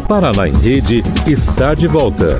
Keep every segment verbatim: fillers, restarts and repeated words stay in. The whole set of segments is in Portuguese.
Paraná em Rede está de volta.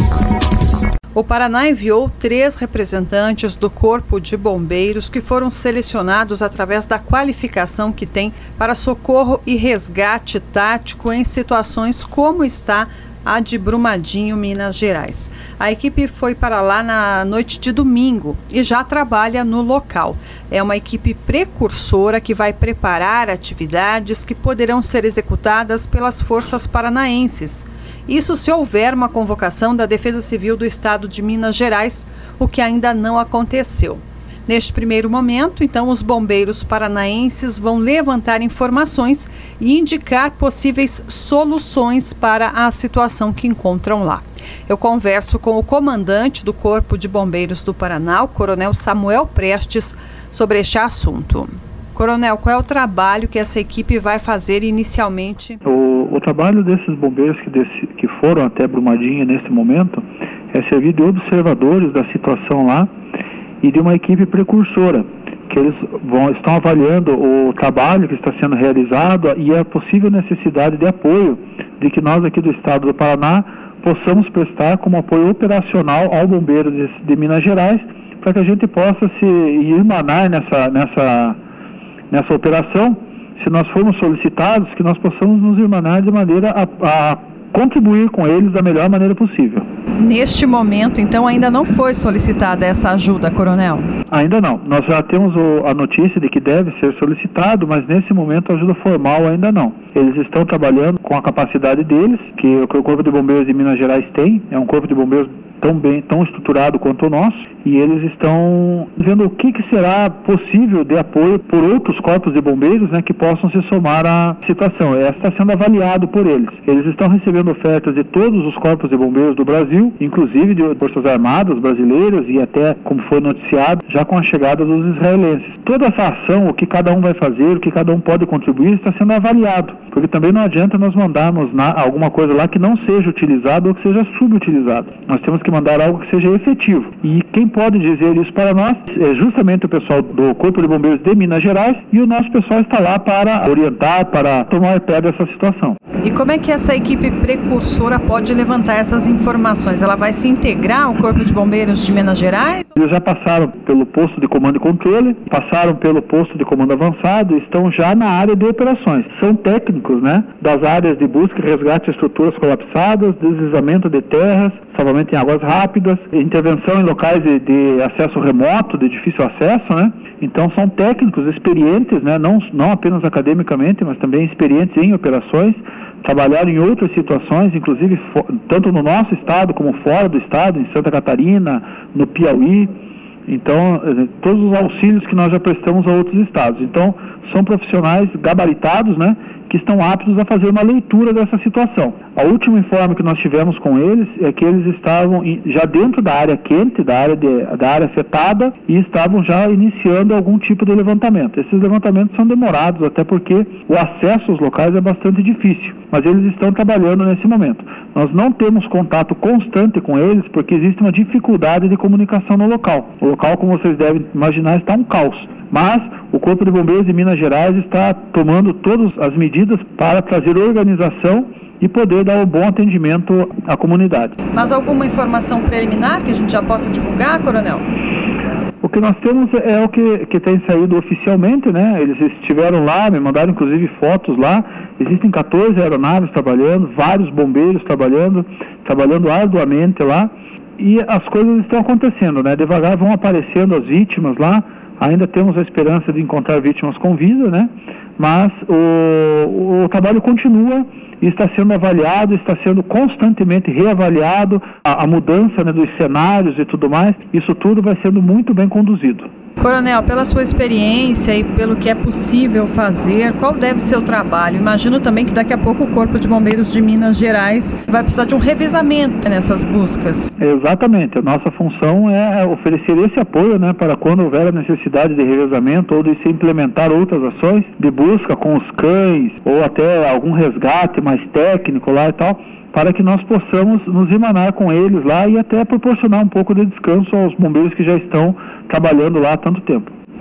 O Paraná enviou três representantes do Corpo de Bombeiros que foram selecionados através da qualificação que tem para socorro e resgate tático em situações como está a de Brumadinho, Minas Gerais. A equipe foi para lá na noite de domingo e já trabalha no local. É uma equipe precursora que vai preparar atividades que poderão ser executadas pelas forças paranaenses. Isso se houver uma convocação da Defesa Civil do Estado de Minas Gerais, o que ainda não aconteceu. Neste primeiro momento, então, os bombeiros paranaenses vão levantar informações e indicar possíveis soluções para a situação que encontram lá. Eu converso com o comandante do Corpo de Bombeiros do Paraná, o Coronel Samuel Prestes, sobre este assunto. Coronel, qual é o trabalho que essa equipe vai fazer inicialmente? O, o trabalho desses bombeiros que, desse, que foram até Brumadinho nesse momento é servir de observadores da situação lá e de uma equipe precursora, que eles vão, estão avaliando o trabalho que está sendo realizado e a possível necessidade de apoio de que nós aqui do estado do Paraná possamos prestar como apoio operacional ao bombeiro de, de Minas Gerais, para que a gente possa se irmanar nessa, nessa, nessa operação, se nós formos solicitados, que nós possamos nos irmanar de maneira a, a contribuir com eles da melhor maneira possível. Neste momento, então, ainda não foi solicitada essa ajuda, Coronel? Ainda não. Nós já temos o, a notícia de que deve ser solicitado, mas nesse momento a ajuda formal ainda não. Eles estão trabalhando com a capacidade deles, que, que o Corpo de Bombeiros de Minas Gerais tem, é um Corpo de Bombeiros tão bem, tão estruturado quanto o nosso, e eles estão vendo o que, que será possível de apoio por outros corpos de bombeiros, né, que possam se somar à situação. Essa está sendo avaliado por eles. Eles estão recebendo ofertas de todos os corpos de bombeiros do Brasil, inclusive de Forças Armadas brasileiras e até, como foi noticiado, já com a chegada dos israelenses. Toda essa ação, o que cada um vai fazer, o que cada um pode contribuir, está sendo avaliado, porque também não adianta nós mandarmos na, alguma coisa lá que não seja utilizado ou que seja subutilizado. Nós temos que mandar algo que seja efetivo. E quem pode dizer isso para nós é justamente o pessoal do Corpo de Bombeiros de Minas Gerais, e o nosso pessoal está lá para orientar, para tomar pé dessa situação. E como é que essa equipe precursora pode levantar essas informações? Ela vai se integrar ao Corpo de Bombeiros de Minas Gerais? Eles já passaram pelo posto de comando e controle, passaram pelo posto de comando avançado e estão já na área de operações. São técnicos, né, das áreas de busca e resgate de estruturas colapsadas, deslizamento de terras, salvamento em águas rápidas, intervenção em locais de, de acesso remoto, de difícil acesso, né? Então são técnicos experientes, né, não, não apenas academicamente, mas também experientes em operações, trabalharam em outras situações, inclusive tanto no nosso estado como fora do estado, em Santa Catarina, no Piauí. Então, todos os auxílios que nós já prestamos a outros estados. Então, são profissionais gabaritados, né, que estão aptos a fazer uma leitura dessa situação. O último informe que nós tivemos com eles é que eles estavam já dentro da área quente, da área, de, da área afetada, e estavam já iniciando algum tipo de levantamento. Esses levantamentos são demorados, até porque o acesso aos locais é bastante difícil, mas eles estão trabalhando nesse momento. Nós não temos contato constante com eles, porque existe uma dificuldade de comunicação no local. O local, como vocês devem imaginar, está um caos. Mas o Corpo de Bombeiros de Minas Gerais está tomando todas as medidas para trazer organização e poder dar um bom atendimento à comunidade. Mas alguma informação preliminar que a gente já possa divulgar, Coronel? O que nós temos é o que, que tem saído oficialmente, né? Eles estiveram lá, me mandaram inclusive fotos lá. Existem quatorze aeronaves trabalhando, vários bombeiros trabalhando, trabalhando arduamente lá. E as coisas estão acontecendo, né? Devagar vão aparecendo as vítimas lá. Ainda temos a esperança de encontrar vítimas com vida, né? Mas o, o trabalho continua e está sendo avaliado, está sendo constantemente reavaliado, a, a mudança, né, dos cenários e tudo mais, isso tudo vai sendo muito bem conduzido. Coronel, pela sua experiência e pelo que é possível fazer, qual deve ser o trabalho? Imagino também que daqui a pouco o Corpo de Bombeiros de Minas Gerais vai precisar de um revezamento nessas buscas. Exatamente. A nossa função é oferecer esse apoio, né, para quando houver a necessidade de revezamento ou de se implementar outras ações de busca com os cães ou até algum resgate mais técnico lá e tal, para que nós possamos nos irmanar com eles lá e até proporcionar um pouco de descanso aos bombeiros que já estão trabalhando lá há tanto tempo.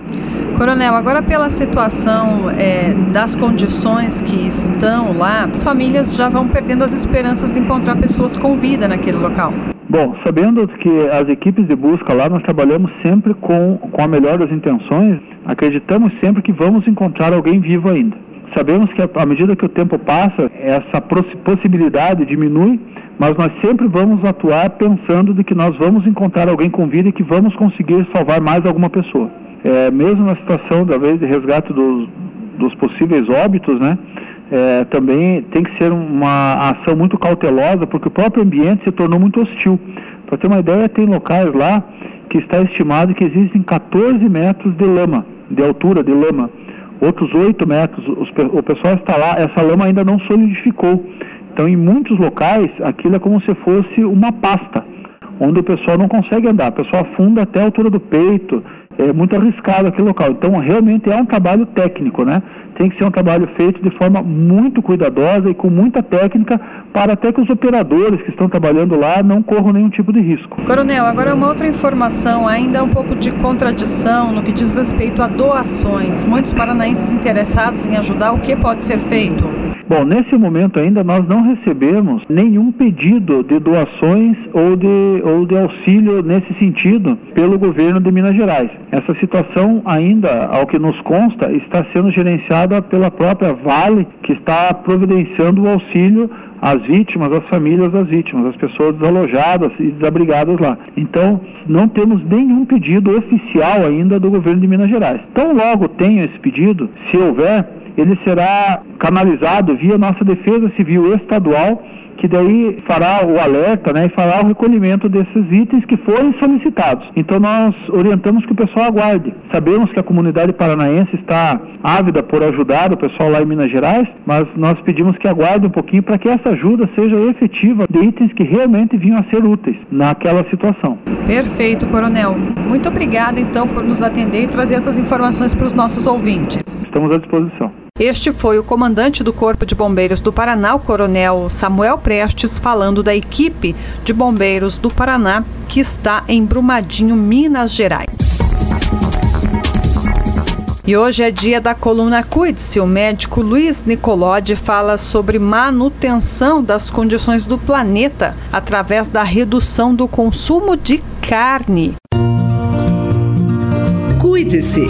Coronel, agora pela situação é, das condições que estão lá, as famílias já vão perdendo as esperanças de encontrar pessoas com vida naquele local. Bom, sabendo que as equipes de busca lá, nós trabalhamos sempre com, com a melhor das intenções, acreditamos sempre que vamos encontrar alguém vivo ainda. Sabemos que à medida que o tempo passa, essa possibilidade diminui, mas nós sempre vamos atuar pensando de que nós vamos encontrar alguém com vida e que vamos conseguir salvar mais alguma pessoa. É, mesmo na situação, da vez, de resgate dos, dos possíveis óbitos, né, é, também tem que ser uma ação muito cautelosa, porque o próprio ambiente se tornou muito hostil. Para ter uma ideia, tem locais lá que está estimado que existem catorze metros de lama, de altura de lama, outros oito metros, os, o pessoal está lá, essa lama ainda não solidificou. Então, em muitos locais, aquilo é como se fosse uma pasta, onde o pessoal não consegue andar, o pessoal afunda até a altura do peito. É muito arriscado aquele local. Então, realmente é um trabalho técnico, né? Tem que ser um trabalho feito de forma muito cuidadosa e com muita técnica, para até que os operadores que estão trabalhando lá não corram nenhum tipo de risco. Coronel, agora uma outra informação, ainda um pouco de contradição no que diz respeito a doações. Muitos paranaenses interessados em ajudar, o que pode ser feito? Bom, nesse momento ainda nós não recebemos nenhum pedido de doações ou de, ou de auxílio nesse sentido pelo governo de Minas Gerais. Essa situação ainda, ao que nos consta, está sendo gerenciada pela própria Vale, que está providenciando o auxílio às vítimas, às famílias das vítimas, às pessoas desalojadas e desabrigadas lá. Então, não temos nenhum pedido oficial ainda do governo de Minas Gerais. Então, logo tenha esse pedido, se houver, ele será canalizado via nossa Defesa Civil Estadual, que daí fará o alerta, né, e fará o recolhimento desses itens que forem solicitados. Então nós orientamos que o pessoal aguarde. Sabemos que a comunidade paranaense está ávida por ajudar o pessoal lá em Minas Gerais, mas nós pedimos que aguarde um pouquinho para que essa ajuda seja efetiva de itens que realmente vinham a ser úteis naquela situação. Perfeito, Coronel. Muito obrigada então por nos atender e trazer essas informações para os nossos ouvintes. Estamos à disposição. Este foi o comandante do Corpo de Bombeiros do Paraná, o Coronel Samuel Prestes, falando da equipe de bombeiros do Paraná que está em Brumadinho, Minas Gerais. E hoje é dia da coluna Cuide-se. O médico Luiz Nicolodi fala sobre manutenção das condições do planeta através da redução do consumo de carne. Cuide-se.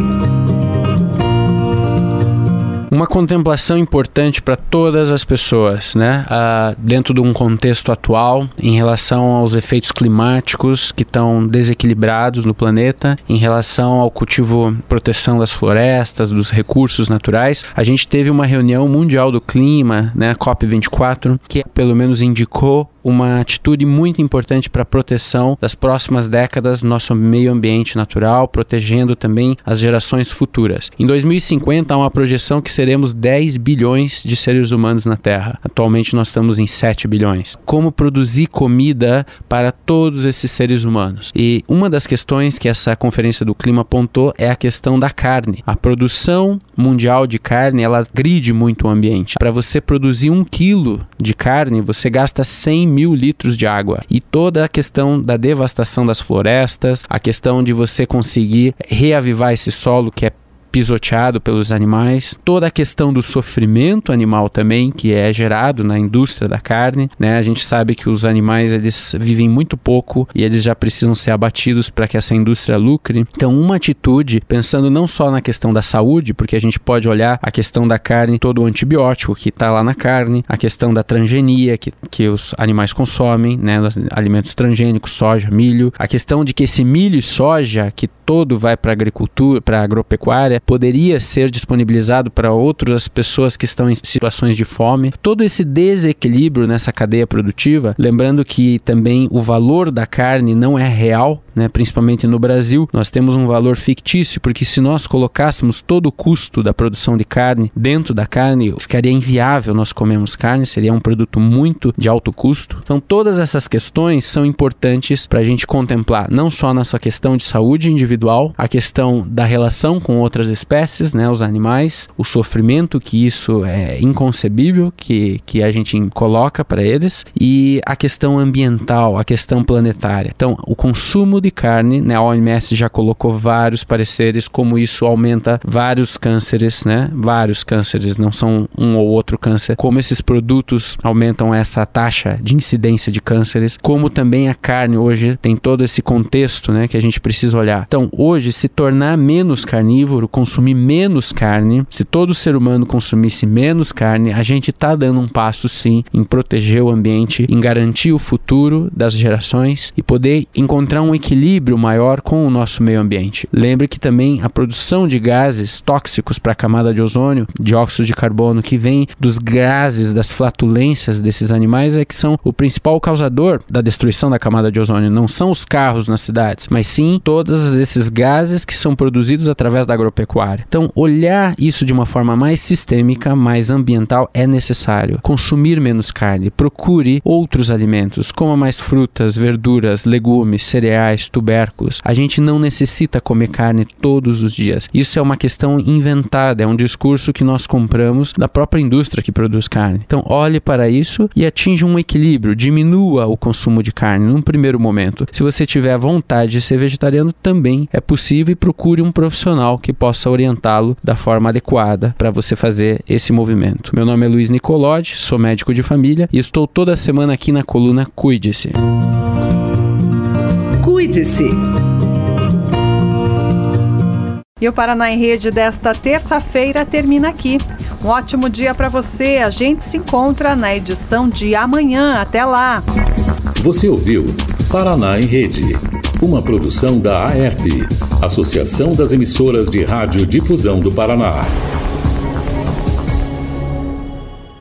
Uma contemplação importante para todas as pessoas, né? Ah, dentro de um contexto atual, em relação aos efeitos climáticos que estão desequilibrados no planeta, em relação ao cultivo, proteção das florestas, dos recursos naturais. A gente teve uma reunião mundial do clima, né, COP vinte e quatro, que pelo menos indicou uma atitude muito importante para a proteção das próximas décadas do nosso meio ambiente natural, protegendo também as gerações futuras. Em dois mil e cinquenta, há uma projeção que seremos dez bilhões de seres humanos na Terra. Atualmente nós estamos em sete bilhões. Como produzir comida para todos esses seres humanos? E uma das questões que essa Conferência do Clima apontou é a questão da carne. A produção mundial de carne, ela agride muito o ambiente. Para você produzir um quilo de carne, você gasta cem mil litros de água. E toda a questão da devastação das florestas, a questão de você conseguir reavivar esse solo que é pisoteado pelos animais, toda a questão do sofrimento animal também, que é gerado na indústria da carne, né? A gente sabe que os animais, eles vivem muito pouco e eles já precisam ser abatidos para que essa indústria lucre. Então, uma atitude, pensando não só na questão da saúde, porque a gente pode olhar a questão da carne, todo o antibiótico que está lá na carne, a questão da transgenia que, que os animais consomem, né? Os alimentos transgênicos, soja, milho, a questão de que esse milho e soja, que todo vai para a agricultura, para a agropecuária, poderia ser disponibilizado para outras pessoas que estão em situações de fome. Todo esse desequilíbrio nessa cadeia produtiva, lembrando que também o valor da carne não é real, né? Principalmente no Brasil, nós temos um valor fictício, porque se nós colocássemos todo o custo da produção de carne dentro da carne, ficaria inviável nós comermos carne, seria um produto muito de alto custo. Então todas essas questões são importantes para a gente contemplar, não só nessa questão de saúde individual, a questão da relação com outras espécies, né, os animais, o sofrimento que isso é inconcebível, que, que a gente coloca para eles, e a questão ambiental, a questão planetária. Então, o consumo de carne, né, a O M S já colocou vários pareceres como isso aumenta vários cânceres, né, vários cânceres, não são um ou outro câncer, como esses produtos aumentam essa taxa de incidência de cânceres, como também a carne hoje tem todo esse contexto, né, que a gente precisa olhar. Então, hoje, se tornar menos carnívoro, consumir menos carne, se todo ser humano consumisse menos carne, a gente está dando um passo, sim, em proteger o ambiente, em garantir o futuro das gerações e poder encontrar um equilíbrio maior com o nosso meio ambiente. Lembre que também a produção de gases tóxicos para a camada de ozônio, dióxido de carbono, que vem dos gases, das flatulências desses animais, é que são o principal causador da destruição da camada de ozônio. Não são os carros nas cidades, mas sim todos esses gases que são produzidos através da agropecuária. Então, olhar isso de uma forma mais sistêmica, mais ambiental, é necessário. Consumir menos carne, procure outros alimentos, coma mais frutas, verduras, legumes, cereais, tubérculos. A gente não necessita comer carne todos os dias. Isso é uma questão inventada, é um discurso que nós compramos da própria indústria que produz carne. Então, olhe para isso e atinja um equilíbrio, diminua o consumo de carne num primeiro momento. Se você tiver vontade de ser vegetariano, também é possível, e procure um profissional que possa orientá-lo da forma adequada para você fazer esse movimento. Meu nome é Luiz Nicolodi, sou médico de família e estou toda semana aqui na coluna Cuide-se. Cuide-se. E o Paraná em Rede desta terça-feira termina aqui. Um ótimo dia para você. A gente se encontra na edição de amanhã. Até lá. Você ouviu Paraná em Rede, uma produção da A E P, Associação das Emissoras de Rádio Difusão do Paraná.